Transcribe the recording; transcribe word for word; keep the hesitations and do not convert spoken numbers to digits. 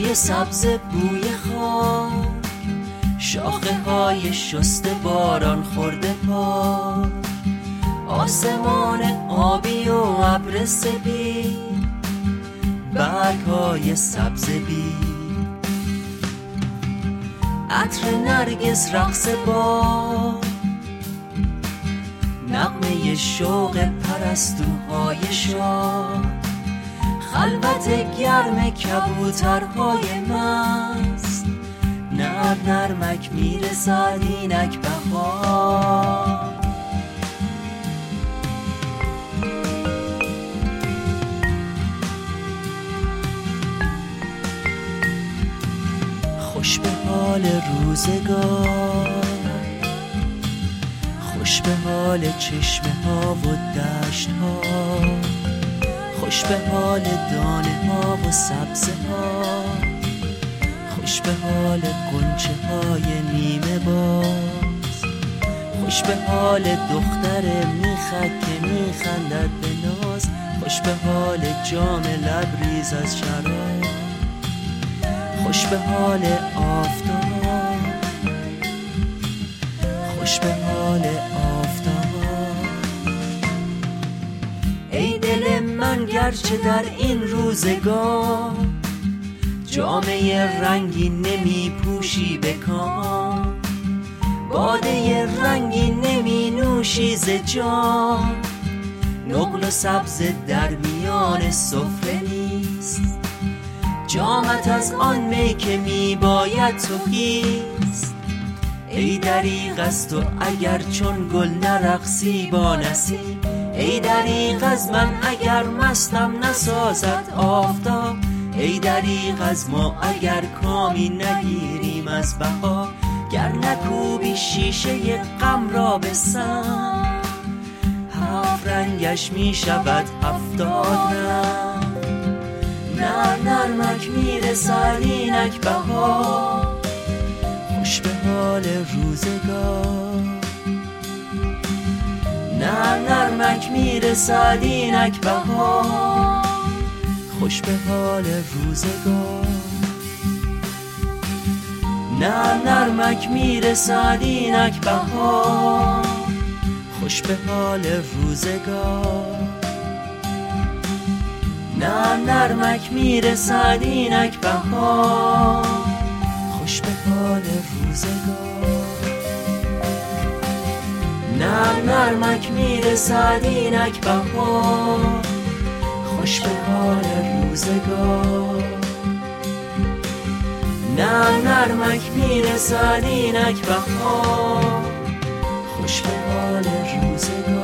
روی سبز بوی خاک، شاخه های شسته باران خورده پا، آسمان آبی و ابر سپید، برگ های سبز بی، عطر نرگس رقص باد، نغمه شوق پرستوهای شاد، خلوت گرم کبوترهای مست، نر نرمک میرسد اینک بهار. خوش به حال روزگار، خوش به حال چشمه ها و دشت ها، خوش به حال دانه ها و سبزه ها، خوش به حال غنچه های نیمه باز، خوش به حال دختر میخک که میخندد به ناز، خوش به حال جام لبریز از شراب، خوش به حال آفتاب، خوش به حال آفتاب. ای دل من گرچه در این روزگار جامه رنگی نمی پوشی به کام، باده رنگی نمی نوشی ز جام، نقل و سبز در میان سفره نیست، جامت از آن می که می باید تو کیست. ای دریغ از تو اگر چون گل نرقصی با نسیم، ای دریغ از من اگر مستم نسازد آفتاب، ای دریغ از ما اگر کامی نگیریم از بهار، گر نکوبی شیشه غم را به سم، هفت رنگش می شود هفتاد رنگ، نر نرمک میرسد اینک بهار. خوش به حال روزگار، نر نرمک میرسد اینک بهار، خوش به حال روزگار، نر نرمک میرسد اینک بهار، خوش به حال روزگار، نر نرمک میرسد اینک بهار، خوش به حال روزگار، نر نرمک میرسد اینک بهار، خوش به حال روزگار، نر نرمک میرسد اینک بهار، خوش به حال روزگار.